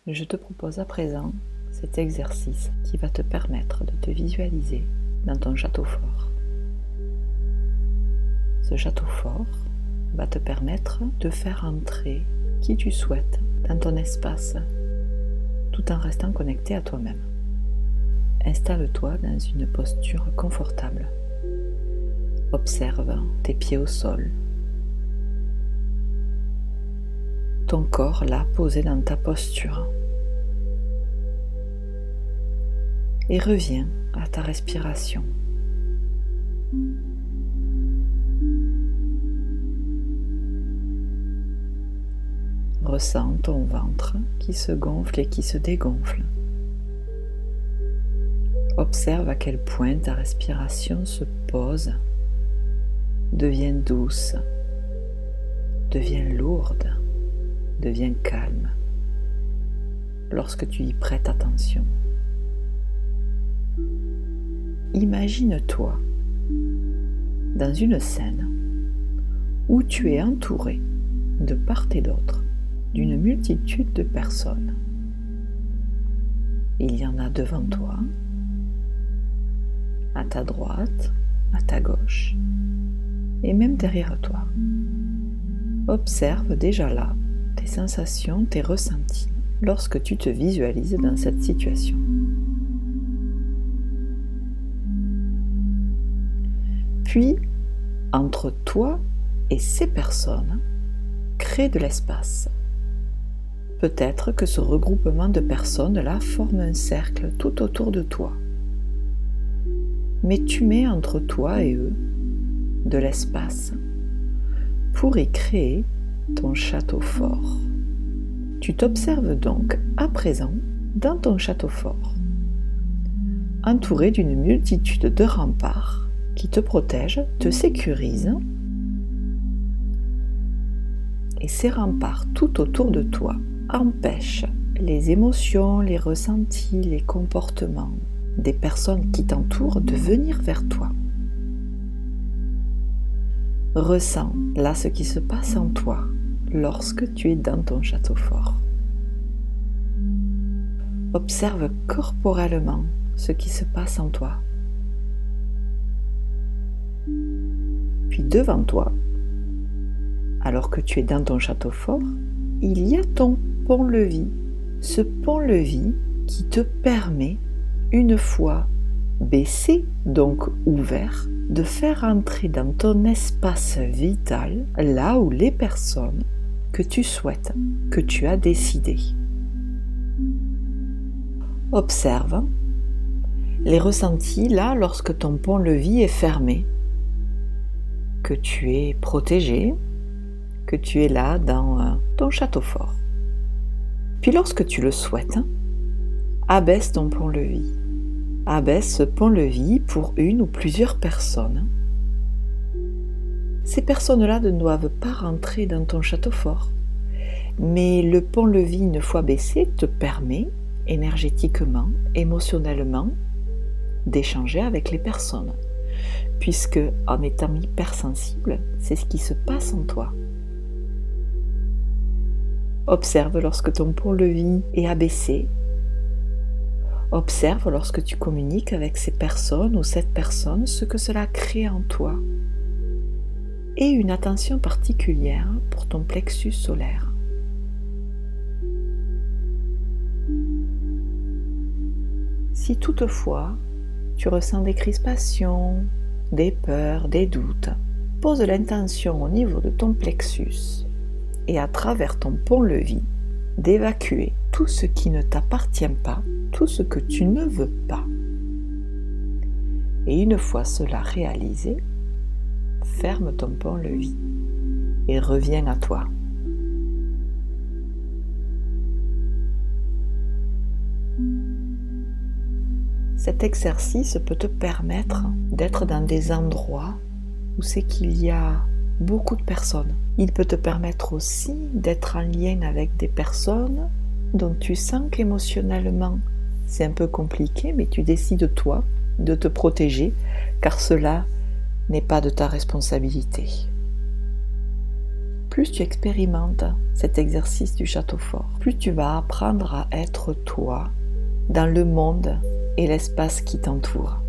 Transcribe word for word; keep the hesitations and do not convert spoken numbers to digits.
Je te propose à présent cet exercice qui va te permettre de te visualiser dans ton château fort. Ce château fort va te permettre de faire entrer qui tu souhaites dans ton espace tout en restant connecté à toi-même. Installe-toi dans une posture confortable. Observe tes pieds au sol, ton corps là posé dans ta posture. Et reviens à ta respiration. Ressens ton ventre qui se gonfle et qui se dégonfle. Observe à quel point ta respiration se pose, devient douce, devient lourde, devient calme lorsque tu y prêtes attention. Imagine-toi dans une scène où tu es entouré de part et d'autre d'une multitude de personnes. Il y en a devant toi, à ta droite, à ta gauche et même derrière toi. Observe déjà là tes sensations, tes ressentis lorsque tu te visualises dans cette situation. Puis, entre toi et ces personnes, crée de l'espace. Peut-être que ce regroupement de personnes-là forme un cercle tout autour de toi. Mais tu mets entre toi et eux de l'espace pour y créer ton château fort. Tu t'observes donc à présent dans ton château fort, entouré d'une multitude de remparts qui te protègent, te sécurisent, et ces remparts tout autour de toi empêchent les émotions, les ressentis, les comportements des personnes qui t'entourent de venir vers toi. Ressens là ce qui se passe en toi lorsque tu es dans ton château fort. Observe corporellement ce qui se passe en toi. Puis devant toi, alors que tu es dans ton château fort, il y a ton pont-levis. Ce pont-levis qui te permet, une fois baissé, donc ouvert, de faire entrer dans ton espace vital là où les personnes que tu souhaites, que tu as décidé. Observe les ressentis là lorsque ton pont-levis est fermé, que tu es protégé, que tu es là dans ton château fort. Puis lorsque tu le souhaites, abaisse ton pont-levis. Abaisse ce pont-levis pour une ou plusieurs personnes. Ces personnes-là ne doivent pas rentrer dans ton château fort, mais le pont-levis, une fois baissé, te permet énergétiquement, émotionnellement, d'échanger avec les personnes, puisque en étant hypersensible, c'est ce qui se passe en toi. Observe lorsque ton pont-levis est abaissé. Observe lorsque tu communiques avec ces personnes ou cette personne, ce que cela crée en toi. Et une attention particulière pour ton plexus solaire. Si toutefois tu ressens des crispations, des peurs, des doutes, pose l'intention au niveau de ton plexus et à travers ton pont-levis d'évacuer tout ce qui ne t'appartient pas, tout ce que tu ne veux pas. Et une fois cela réalisé, ferme ton pont-levis et reviens à toi. Cet exercice peut te permettre d'être dans des endroits où c'est qu'il y a beaucoup de personnes. Il peut te permettre aussi d'être en lien avec des personnes dont tu sens qu'émotionnellement c'est un peu compliqué, mais tu décides toi de te protéger car cela n'est pas de ta responsabilité. plus tu expérimentes cet exercice du château fort, plus tu vas apprendre à être toi dans le monde et l'espace qui t'entoure.